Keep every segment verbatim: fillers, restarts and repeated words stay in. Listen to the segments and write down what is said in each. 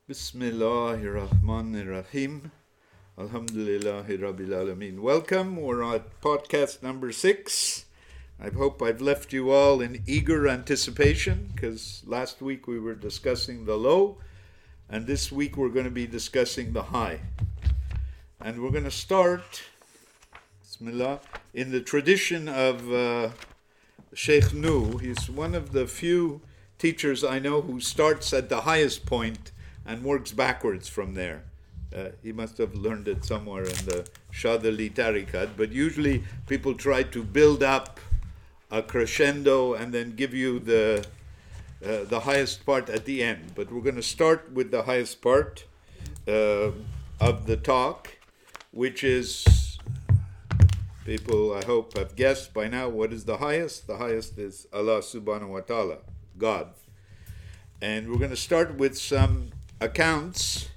Bismillahirrahmanirrahim. Alhamdulillahi Rabbil Alameen. Welcome. We're on podcast number six. I hope I've left you all in eager anticipation because last week we were discussing the low and this week we're going to be discussing the high. And we're going to start, Bismillah, in the tradition of uh, Sheikh Nu. He's one of the few teachers I know who starts at the highest point and works backwards from there. Uh, he must have learned it somewhere in the Shadali Tariqat, but usually people try to build up a crescendo and then give you the uh, the highest part at the end. But we're going to start with the highest part uh, of the talk, which is, people I hope have guessed by now, what is the highest? The highest is Allah subhanahu wa ta'ala, God. And we're going to start with some accounts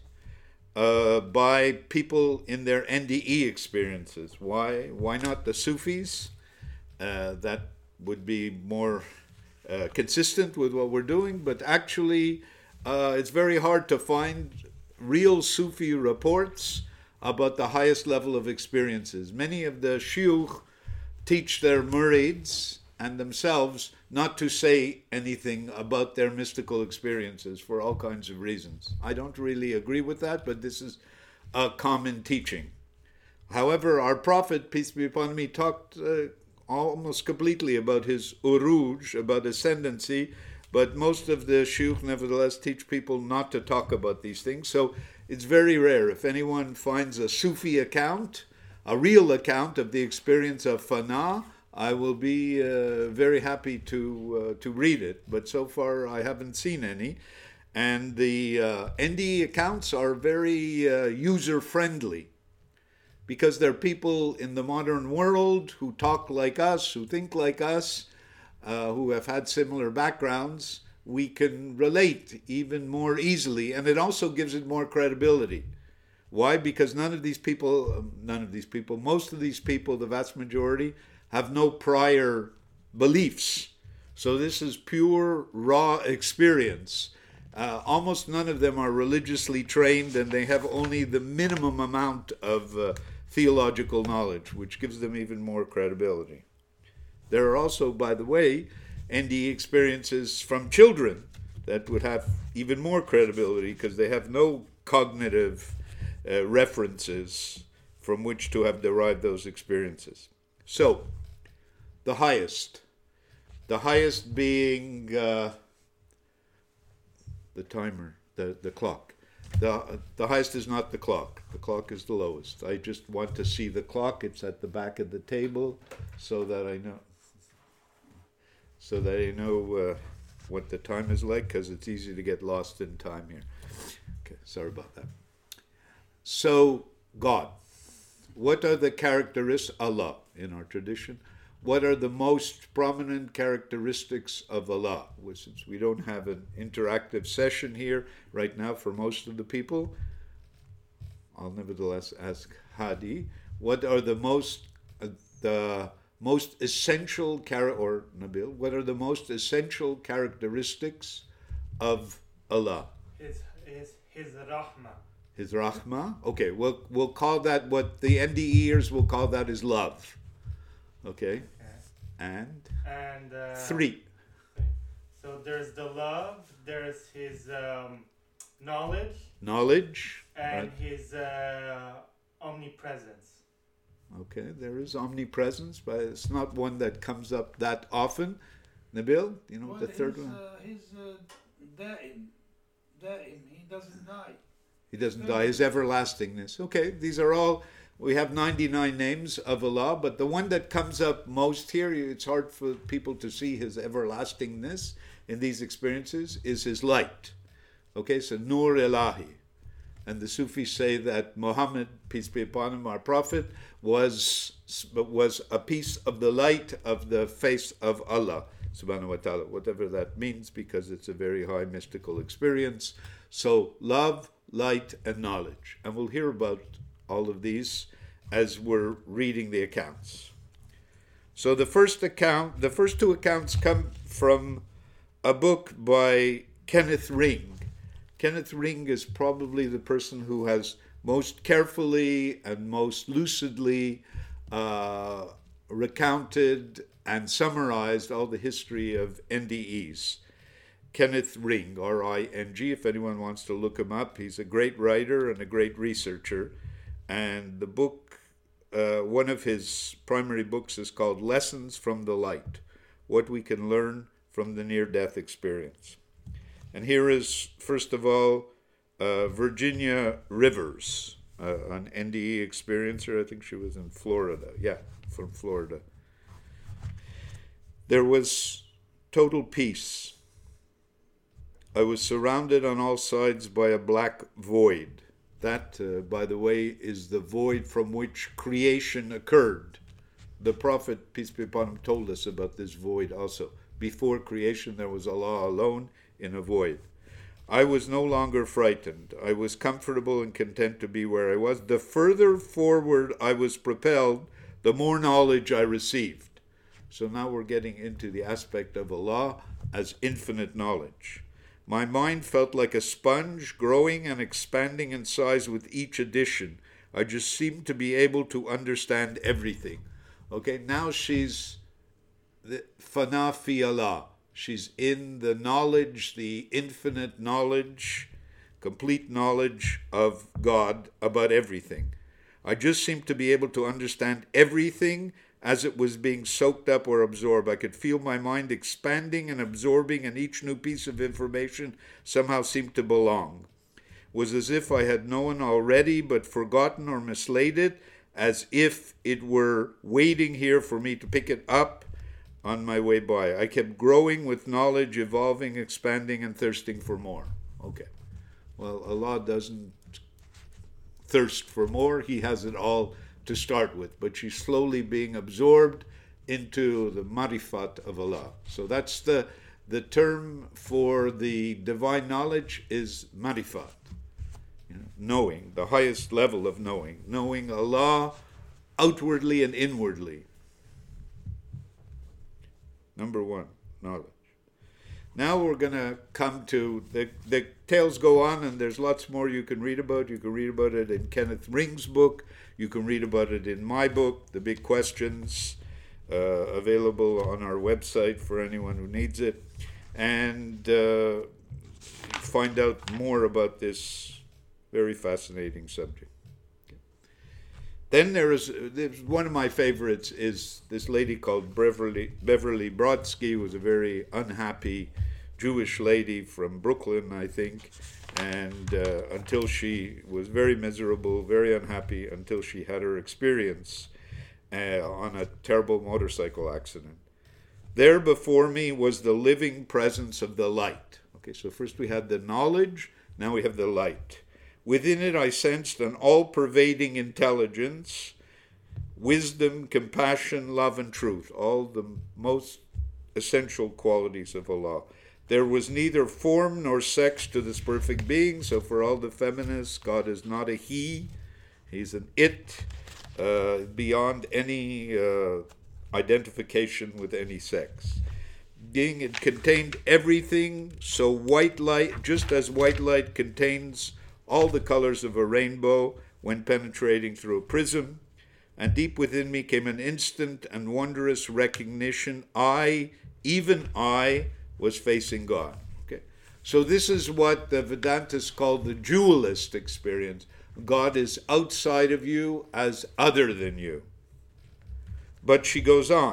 uh, by people in their N D E experiences. Why? Why not the Sufis? Uh, that would be more uh, consistent with what we're doing. But actually, uh, it's very hard to find real Sufi reports about the highest level of experiences. Many of the shuyukh teach their murids and themselves not to say anything about their mystical experiences for all kinds of reasons. I don't really agree with that, but this is a common teaching. However, our Prophet, peace be upon him, talked uh, almost completely about his uruj, about ascendancy, but most of the shuyukh nevertheless teach people not to talk about these things. So it's very rare. If anyone finds a Sufi account, a real account of the experience of fana, I will be uh, very happy to uh, to read it, but so far I haven't seen any. And the uh, N D E accounts are very uh, user-friendly because they're people in the modern world who talk like us, who think like us, uh, who have had similar backgrounds. We can relate even more easily, and it also gives it more credibility. Why? Because none of these people, none of these people, most of these people, the vast majority, have no prior beliefs. So this is pure, raw experience. Uh, almost none of them are religiously trained, and they have only the minimum amount of uh, theological knowledge, which gives them even more credibility. There are also, by the way, N D E experiences from children that would have even more credibility because they have no cognitive uh, references from which to have derived those experiences. So, the highest. The highest being uh, the timer, the, the clock. The, the highest is not the clock. The clock is the lowest. I just want to see the clock. It's at the back of the table so that I know so that I know uh, what the time is like, because it's easy to get lost in time here. Okay, sorry about that. So, God. What are the characteristics, Allah, in our tradition? What are the most prominent characteristics of Allah? Well, since we don't have an interactive session here right now for most of the people, I'll nevertheless ask Hadi, what are the most uh, the most essential char- or Nabil, what are the most essential characteristics of Allah? His his his rahmah. His rahmah. Okay, we'll we'll call that, what the N D Eers will call that, is love. Okay, and And uh, three. So there's the love. There's his um, knowledge. Knowledge. And Right. his uh, omnipresence. Okay, there is omnipresence, but it's not one that comes up that often. Nabil, you know Well, the third his, one? Uh, his uh, da'im, da'im, he doesn't die. He doesn't die. His everlastingness. Okay, these are all, we have ninety-nine names of Allah, but the one that comes up most here, it's hard for people to see his everlastingness in these experiences, is his light. Okay, so Nur Elahi. And the Sufis say that Muhammad, peace be upon him, our prophet, was was a piece of the light of the face of Allah, subhanahu wa ta'ala, whatever that means, because it's a very high mystical experience. So love, light, and knowledge. And we'll hear about all of these as we're reading the accounts. So the first account, the first two accounts come from a book by Kenneth Ring. Kenneth Ring is probably the person who has most carefully and most lucidly uh, recounted and summarized all the history of N D Es. Kenneth Ring, R I N G, if anyone wants to look him up. He's a great writer and a great researcher. And the book, uh, one of his primary books is called Lessons from the Light, What We Can Learn from the Near-Death Experience. And here is, first of all, uh, Virginia Rivers, uh, an N D E experiencer. I think she was in Florida. Yeah, from Florida. There was total peace. I was surrounded on all sides by a black void. That, uh, by the way, is the void from which creation occurred. The Prophet, peace be upon him, told us about this void also. Before creation, there was Allah alone in a void. I was no longer frightened. I was comfortable and content to be where I was. The further forward I was propelled, the more knowledge I received. So now we're getting into the aspect of Allah as infinite knowledge. My mind felt like a sponge, growing and expanding in size with each addition. I just seemed to be able to understand everything. Okay, now she's the fana fi Allah. She's in the knowledge, the infinite knowledge, complete knowledge of God about everything. I just seemed to be able to understand everything as it was being soaked up or absorbed. I could feel my mind expanding and absorbing, and each new piece of information somehow seemed to belong. It was as if I had known already but forgotten or mislaid it, as if it were waiting here for me to pick it up on my way by. I kept growing with knowledge, evolving, expanding, and thirsting for more. Okay. Well, Allah doesn't thirst for more. He has it all to start with, but she's slowly being absorbed into the marifat of Allah. So that's the the term for the divine knowledge is marifat, you know, knowing, the highest level of knowing, knowing Allah outwardly and inwardly. Number one, knowledge. Now we're going to come to, the, the tales go on, and there's lots more you can read about. You can read about it in Kenneth Ring's book. You can read about it in my book, The Big Questions, uh, available on our website for anyone who needs it. And uh, find out more about this very fascinating subject. Then there is, there's one of my favorites is this lady called Beverly, Beverly Brodsky, who was a very unhappy Jewish lady from Brooklyn, I think, and uh, until she was very miserable, very unhappy, until she had her experience uh, on a terrible motorcycle accident. There before me was the living presence of the light. Okay, so first we had the knowledge, now we have the light. Within it I sensed an all-pervading intelligence, wisdom, compassion, love, and truth, all the most essential qualities of Allah. There was neither form nor sex to this perfect being, so for all the feminists, God is not a he, he's an it, uh, beyond any uh, identification with any sex. Being it contained everything, so white light, just as white light contains all the colors of a rainbow when penetrating through a prism, and deep within me came an instant and wondrous recognition. I, even I, was facing God. Okay, so this is what the Vedantists call the dualist experience. God is outside of you as other than you. But she goes on.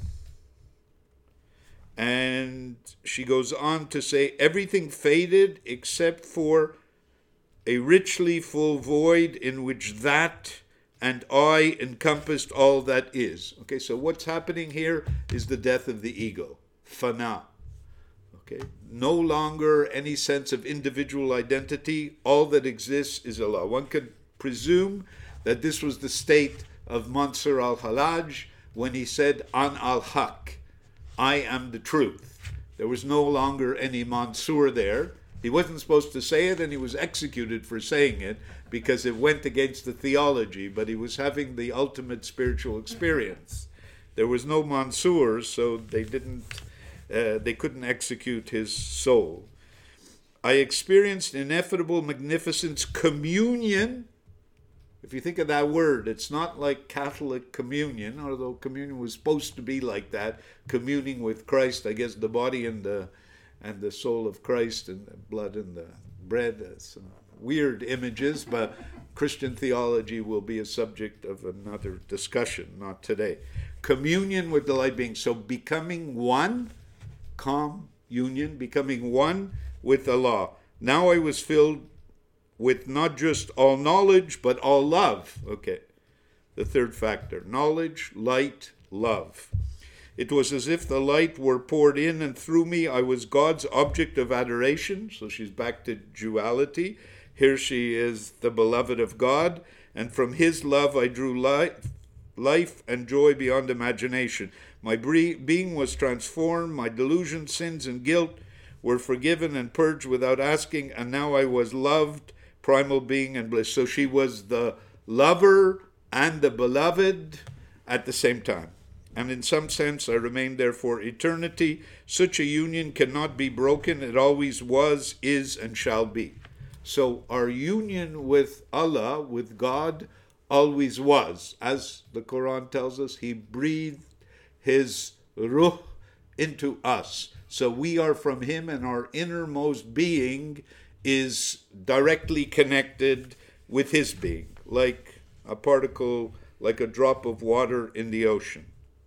And she goes on to say, everything faded except for a richly full void in which that and I encompassed all that is. Okay, so what's happening here is the death of the ego, fana. Okay, no longer any sense of individual identity. All that exists is Allah. One could presume that this was the state of Mansur al-Halaj when he said, An al-Haq, I am the truth. There was no longer any Mansur there. He wasn't supposed to say it, and he was executed for saying it because it went against the theology, but he was having the ultimate spiritual experience. There was no Mansur, so they didn't, uh, they couldn't execute his soul. I experienced ineffable magnificence, communion. If you think of that word, it's not like Catholic communion, although communion was supposed to be like that, communing with Christ, I guess the body and the and the soul of Christ and the blood and the bread. It's uh, weird images, but Christian theology will be a subject of another discussion, not today. Communion with the light being, so becoming one, communion, becoming one with Allah. Now I was filled with not just all knowledge, but all love. Okay, the third factor, knowledge, light, love. It was as if the light were poured in and through me. I was God's object of adoration. So she's back to duality. Here she is the beloved of God. And from his love I drew life, life and joy beyond imagination. My being was transformed. My delusions, sins, and guilt were forgiven and purged without asking. And now I was loved, primal being and bliss. So she was the lover and the beloved at the same time. And in some sense, I remained there for eternity. Such a union cannot be broken. It always was, is, and shall be. So our union with Allah, with God, always was. As the Quran tells us, he breathed his ruh into us. So we are from him, and our innermost being is directly connected with his being, like a particle, like a drop of water in the ocean.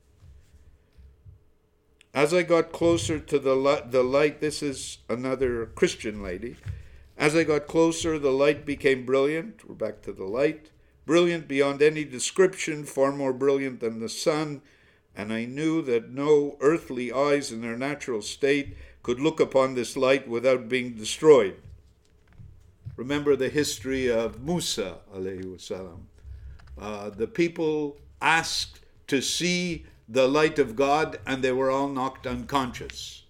As I got closer to the light, the light, this is another Christian lady. As I got closer, the light became brilliant. We're back to the light. Brilliant beyond any description, far more brilliant than the sun. And I knew that no earthly eyes in their natural state could look upon this light without being destroyed. Remember the history of Musa, alayhi wasalam. Uh, the people asked to see the light of God, and they were all knocked unconscious.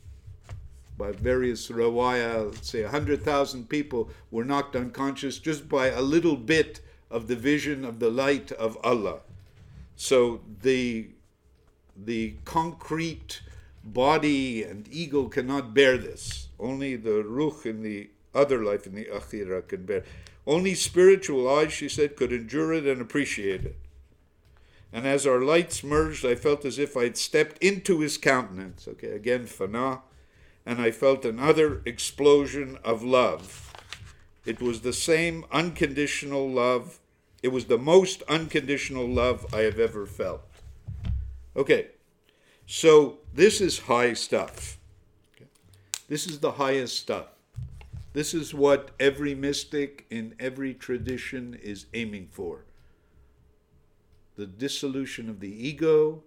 By various rawaya, let's say one hundred thousand people were knocked unconscious just by a little bit of the vision of the light of Allah. So the, the concrete body and ego cannot bear this. Only the ruh in the other life, in the akhirah, can bear. Only spiritual eyes, she said, could endure it and appreciate it. And as our lights merged, I felt as if I'd stepped into his countenance. Okay, again, fana. And I felt another explosion of love. It was the same unconditional love. It was the most unconditional love I have ever felt. Okay, so this is high stuff. Okay. This is the highest stuff. This is what every mystic in every tradition is aiming for. The dissolution of the ego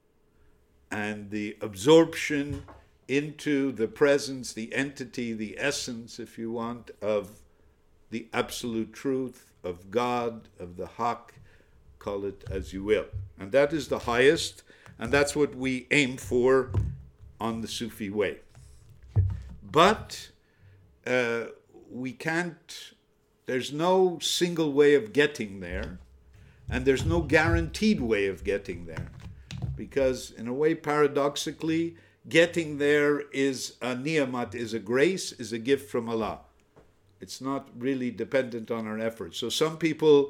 and the absorption into the presence, the entity, the essence, if you want, of the absolute truth, of God, of the Haq, call it as you will. And that is the highest, and that's what we aim for on the Sufi way. But uh, we can't, there's no single way of getting there. And there's no guaranteed way of getting there. Because in a way, paradoxically, getting there is a ni'mat, is a grace, is a gift from Allah. It's not really dependent on our efforts. So some people,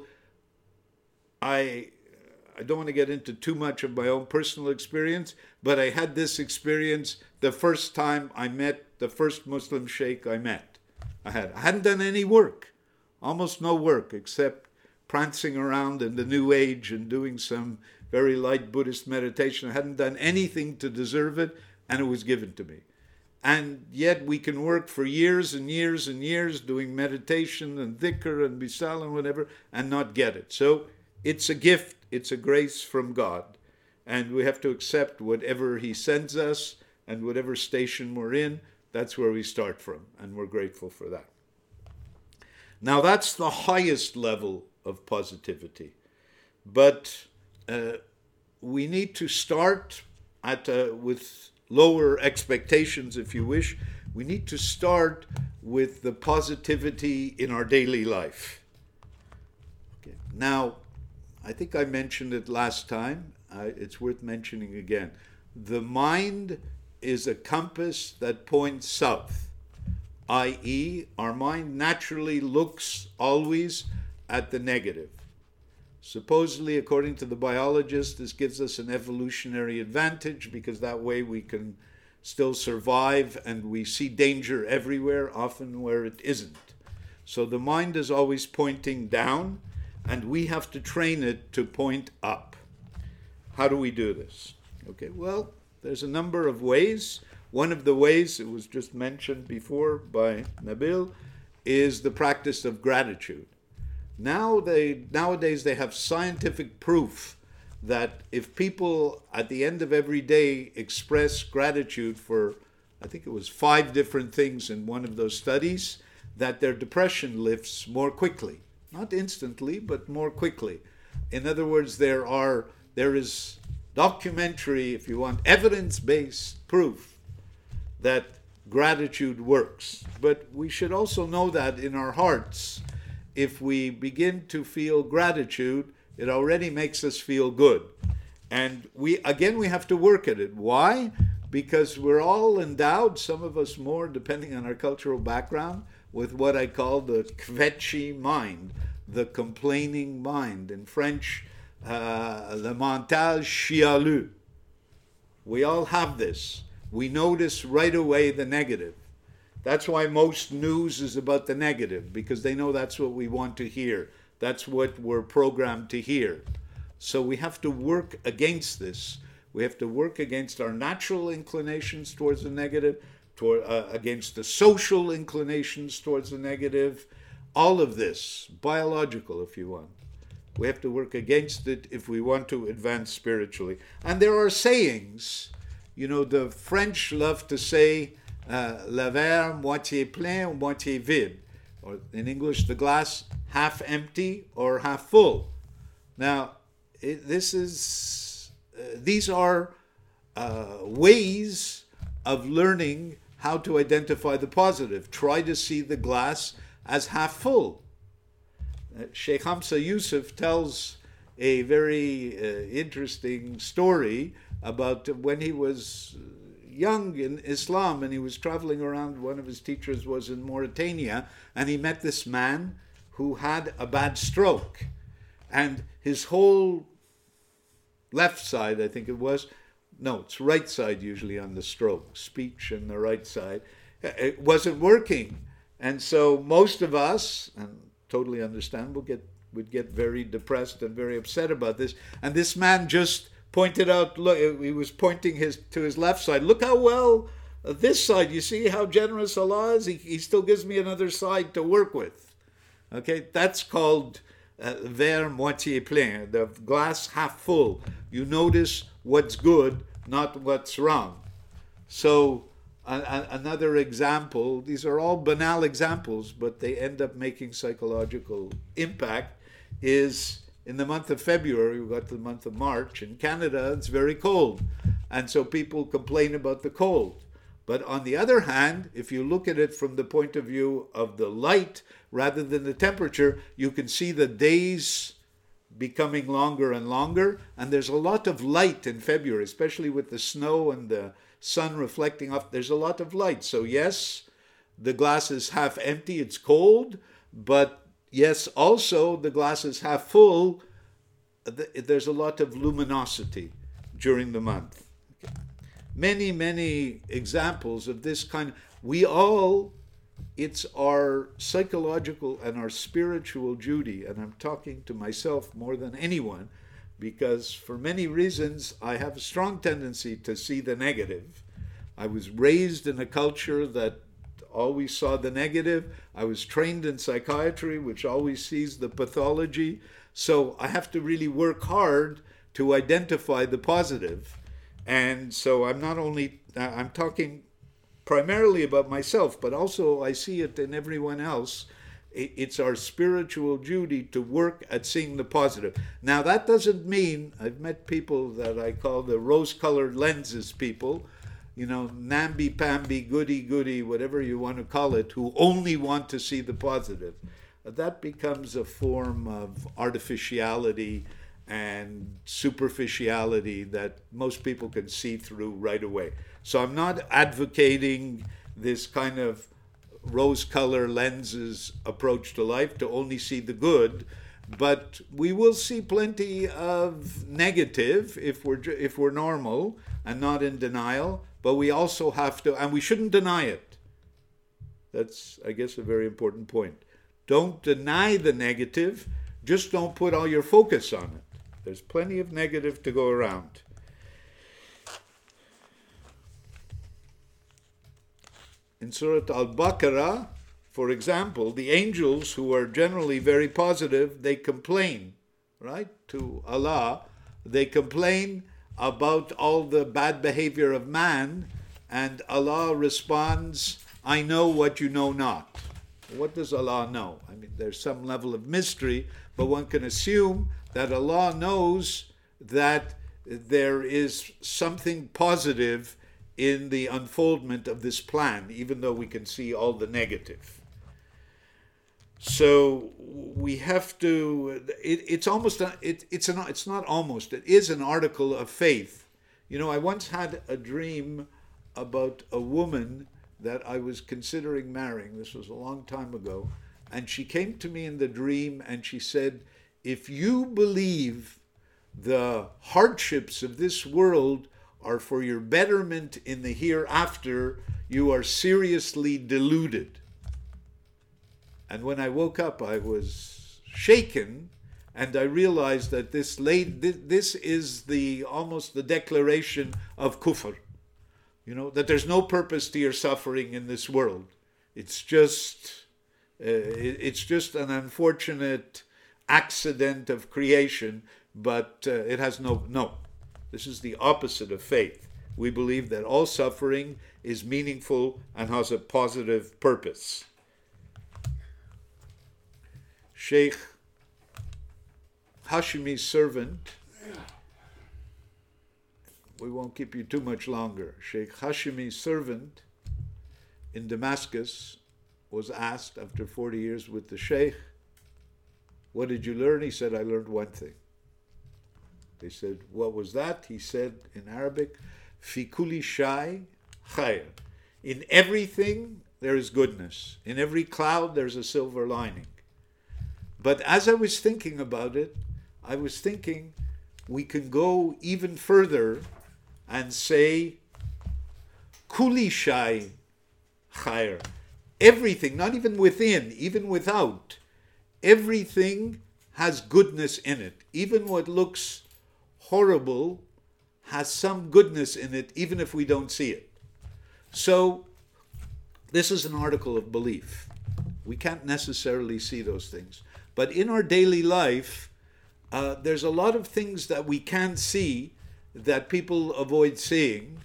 I, I don't want to get into too much of my own personal experience, but I had this experience the first time I met the first Muslim sheikh I met. I had, I hadn't done any work, almost no work, except prancing around in the New Age and doing some very light Buddhist meditation. I hadn't done anything to deserve it, and it was given to me. And yet we can work for years and years and years doing meditation and dhikr and bisal and whatever, and not get it. So it's a gift, it's a grace from God. And we have to accept whatever he sends us, and whatever station we're in, that's where we start from, and we're grateful for that. Now that's the highest level of positivity. But uh, we need to start at uh, with lower expectations, if you wish. We need to start with the positivity in our daily life. Okay. Now, I think I mentioned it last time. Uh, it's worth mentioning again. The mind is a compass that points south. that is, our mind naturally looks always at the negative. Supposedly, according to the biologists, this gives us an evolutionary advantage because that way we can still survive and we see danger everywhere, often where it isn't. So the mind is always pointing down, and we have to train it to point up. How do we do this? Okay, well, there's a number of ways. One of the ways, it was just mentioned before by Nabil, is the practice of gratitude. Now they, nowadays they have scientific proof that if people at the end of every day express gratitude for, I think it was five different things in one of those studies, that their depression lifts more quickly. Not instantly, but more quickly. In other words, there are there is documentary, if you want, evidence-based proof that gratitude works. But we should also know that in our hearts, if we begin to feel gratitude, it already makes us feel good. And we again, we have to work at it. Why? Because we're all endowed, some of us more, depending on our cultural background, with what I call the kvetchy mind, the complaining mind. In French, uh, le mental chialeux. We all have this. We notice right away the negative. That's why most news is about the negative, because they know that's what we want to hear. That's what we're programmed to hear. So we have to work against this. We have to work against our natural inclinations towards the negative, toward, uh, against the social inclinations towards the negative. All of this, biological if you want. We have to work against it if we want to advance spiritually. And there are sayings. You know, the French love to say, uh, le verre moitié plein ou moitié vide. Or in English, the glass half empty or half full. Now, it, this is, uh, these are uh, ways of learning how to identify the positive. Try to see the glass as half full. Uh, Sheikh Hamza Yusuf tells a very uh, interesting story about when he was young in Islam and he was traveling around. One of his teachers was in Mauritania, and he met this man who had a bad stroke, and his whole left side, I think it was, no, it's right side usually on the stroke, speech and the right side, it wasn't working. And so most of us, and totally understandable, get would get very depressed and very upset about this. And this man just pointed out, look, he was pointing his to his left side. Look how well uh, this side, you see how generous Allah is? He, he still gives me another side to work with. Okay, that's called uh, verre moitié plein, the glass half full. You notice what's good, not what's wrong. So a, a, another example, these are all banal examples, but they end up making psychological impact, is in the month of February, we got to the month of March. In Canada, it's very cold. And so people complain about the cold. But on the other hand, if you look at it from the point of view of the light rather than the temperature, you can see the days becoming longer and longer. And there's a lot of light in February, especially with the snow and the sun reflecting off. There's a lot of light. So yes, the glass is half empty. It's cold. But yes, also the glass is half full. There's a lot of luminosity during the month. Okay. Many, many examples of this kind. We all, it's our psychological and our spiritual duty, and I'm talking to myself more than anyone, because for many reasons I have a strong tendency to see the negative. I was raised in a culture that always saw the negative. I was trained in psychiatry, which always sees the pathology. So I have to really work hard to identify the positive. And so I'm not only, I'm talking primarily about myself, but also I see it in everyone else. It's our spiritual duty to work at seeing the positive. Now that doesn't mean, I've met people that I call the rose-colored lenses people, you know, namby-pamby, goody-goody, whatever you want to call it, who only want to see the positive. That becomes a form of artificiality and superficiality that most people can see through right away. So I'm not advocating this kind of rose-color lenses approach to life, to only see the good. But we will see plenty of negative if we're if we're normal and not in denial. But we also have to, and we shouldn't deny it. That's, I guess, a very important point. Don't deny the negative. Just don't put all your focus on it. There's plenty of negative to go around. In Surah Al-Baqarah, for example, the angels, who are generally very positive, they complain, right, to Allah. They complain about all the bad behavior of man, and Allah responds, I know what you know not. What does Allah know? I mean, there's some level of mystery, but one can assume that Allah knows that there is something positive in the unfoldment of this plan, even though we can see all the negative. So we have to, it, it's almost, a, it, it's, an, it's not almost, it is an article of faith. You know, I once had a dream about a woman that I was considering marrying. This was a long time ago. And she came to me in the dream and she said, if you believe the hardships of this world are for your betterment in the hereafter, you are seriously deluded. And when I woke up, I was shaken, and I realized that this laid, this is the almost the declaration of kufr. You know, that there's no purpose to your suffering in this world. It's just, uh, it's just an unfortunate accident of creation, but uh, it has no, no. This is the opposite of faith. We believe that all suffering is meaningful and has a positive purpose. Sheikh Hashemi's servant, we won't keep you too much longer. Sheikh Hashemi's servant in Damascus was asked after forty years with the Sheikh, what did you learn? He said, I learned one thing. They said, what was that? He said in Arabic, Fi kulli shay khair. In everything there is goodness. In every cloud there's a silver lining. But as I was thinking about it, I was thinking we can go even further and say, Kulli shay khair. Everything, not even within, even without, everything has goodness in it. Even what looks horrible has some goodness in it, even if we don't see it. So, this is an article of belief. We can't necessarily see those things. But in our daily life, uh, there's a lot of things that we can't see that people avoid seeing.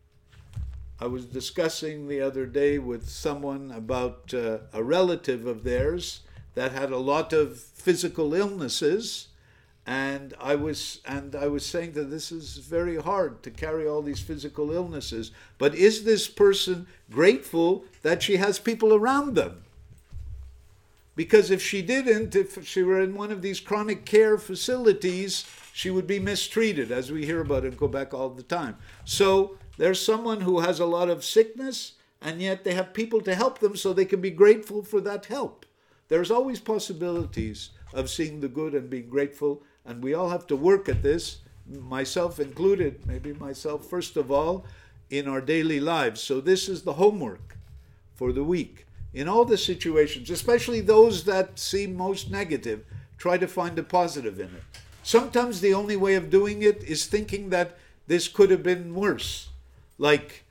I was discussing the other day with someone about uh, a relative of theirs that had a lot of physical illnesses, and I was and I was saying that this is very hard to carry all these physical illnesses. But is this person grateful that she has people around them? Because if she didn't, if she were in one of these chronic care facilities, she would be mistreated, as we hear about in Quebec all the time. So there's someone who has a lot of sickness, and yet they have people to help them so they can be grateful for that help. There's always possibilities of seeing the good and being grateful, and we all have to work at this, myself included, maybe myself first of all, in our daily lives. So this is the homework for the week. In all the situations, especially those that seem most negative, try to find a positive in it. Sometimes the only way of doing it is thinking that this could have been worse. Like,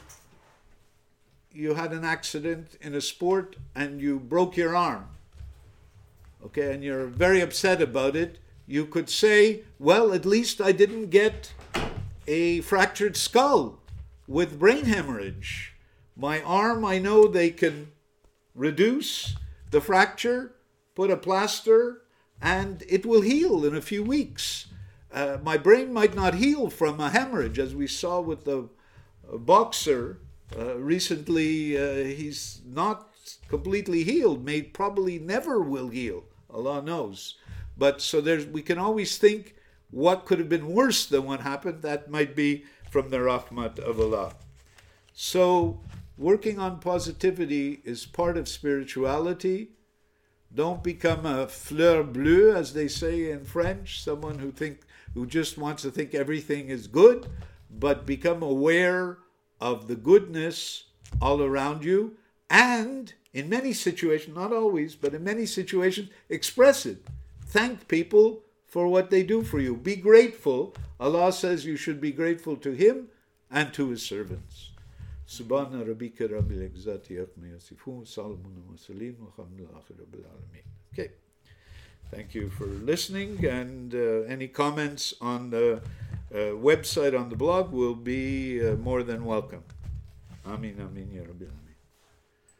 you had an accident in a sport and you broke your arm. Okay, and you're very upset about it. You could say, well, at least I didn't get a fractured skull with brain hemorrhage. My arm, I know they can reduce the fracture, put a plaster, and it will heal in a few weeks. Uh, my brain might not heal from a hemorrhage, as we saw with the uh, boxer uh, recently. Uh, he's not completely healed, may probably never will heal. Allah knows. But so there's, we can always think what could have been worse than what happened. That might be from the rahmat of Allah. So working on positivity is part of spirituality. Don't become a fleur bleue, as they say in French, someone who think who just wants to think everything is good, but become aware of the goodness all around you, and in many situations, not always, but in many situations, express it. Thank people for what they do for you. Be grateful. Allah says you should be grateful to Him and to His servants. Subhana rabbika rabbil izzati amma yasifun, salamun wa salim wa alhamdulillahi rabbil alamin. Okay. Thank you for listening, and uh, any comments on the uh, website, on the blog, will be uh, more than welcome. Amin, amin, ya rabbil alamin.